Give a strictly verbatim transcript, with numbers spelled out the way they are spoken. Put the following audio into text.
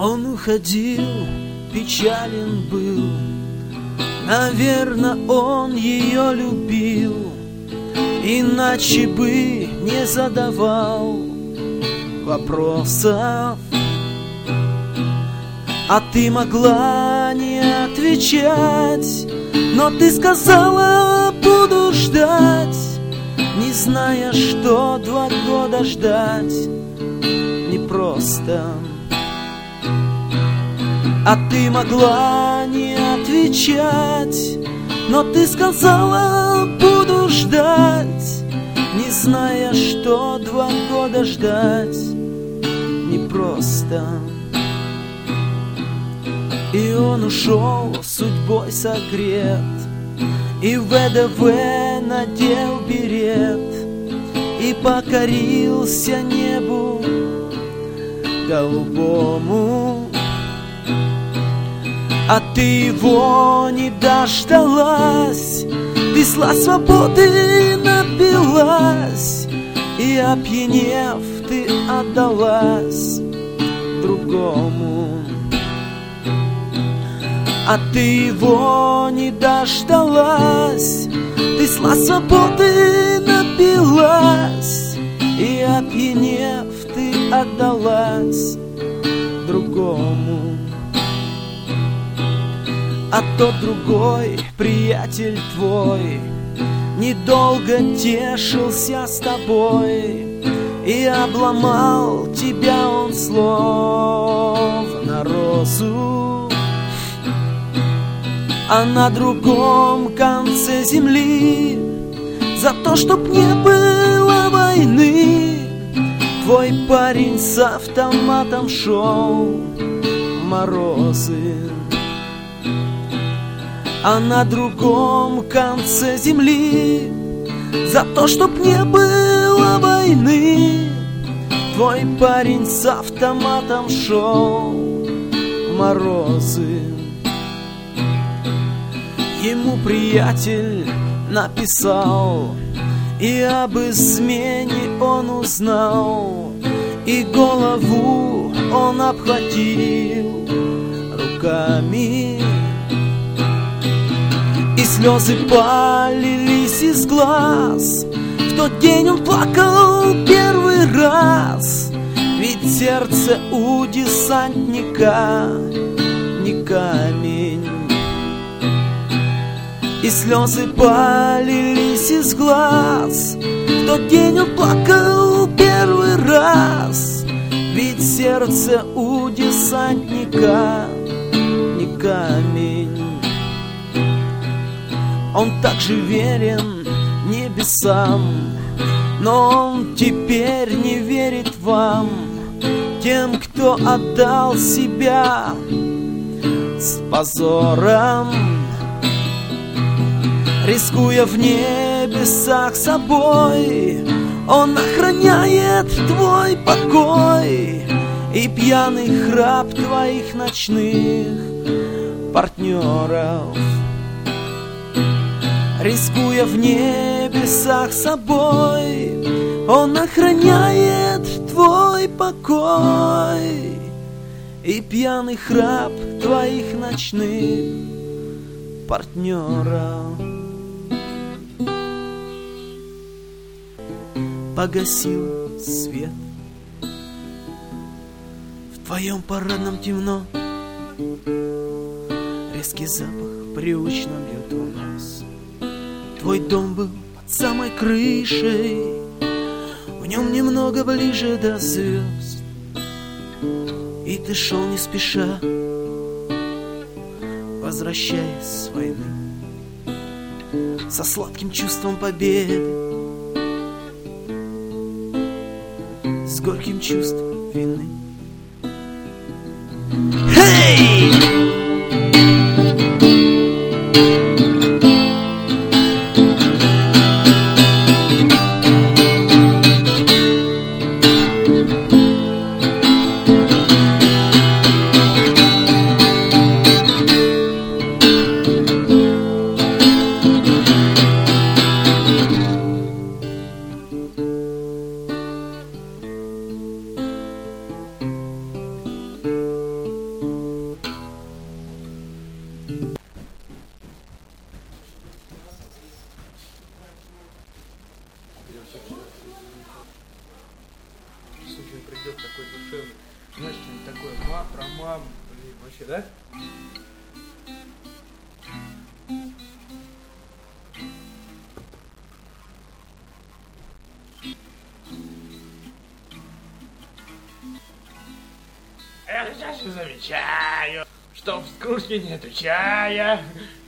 Он уходил, печален был. Наверно, он ее любил, иначе бы не задавал вопросов. А ты могла не отвечать, но ты сказала: буду ждать, не зная, что два года ждать непросто. А ты могла не отвечать, но ты сказала: буду ждать, не зная, что два года ждать непросто. И он ушел, судьбой согрет, и в вэ дэ вэ надел берет, и покорился небу голубому. А ты его не дождалась, ты сла свободы напилась, и, опьянев, ты отдалась другому. А ты его не дождалась, ты сла свободы напилась, и, опьянев, ты отдалась другому. А тот другой, приятель твой, недолго тешился с тобой, и обломал тебя он словно розу. А на другом конце земли за то, чтоб не было войны, твой парень с автоматом шел морозы. А на другом конце земли за то, чтоб не было войны, твой парень с автоматом шел морозы. Ему приятель написал, и об измене он узнал, и голову он обхватил руками, и слезы полились из глаз. В тот день он плакал первый раз, ведь сердце у десантника не камень. И слезы полились из глаз. В тот день он плакал первый раз, ведь сердце у десантника не камень. Он так же верен небесам, но он теперь не верит вам, тем, кто отдал себя с позором. Рискуя в небесах собой, он охраняет твой покой и пьяный храп твоих ночных партнеров. Рискуя в небесах собой, он охраняет твой покой и пьяный храп твоих ночных партнеров. Погасил свет, в твоем парадном темно, резкий запах привычно бьет в нос. Твой дом был под самой крышей, в нем немного ближе до звезд, и ты шел не спеша, возвращаясь с войны, со сладким чувством победы, с горьким чувством вины. Hey! Слушай, придет такой душевный. Знаешь, что-нибудь такое, ма, про маму, блин, вообще, да? Я сейчас замечаю, что в кружке нету чая.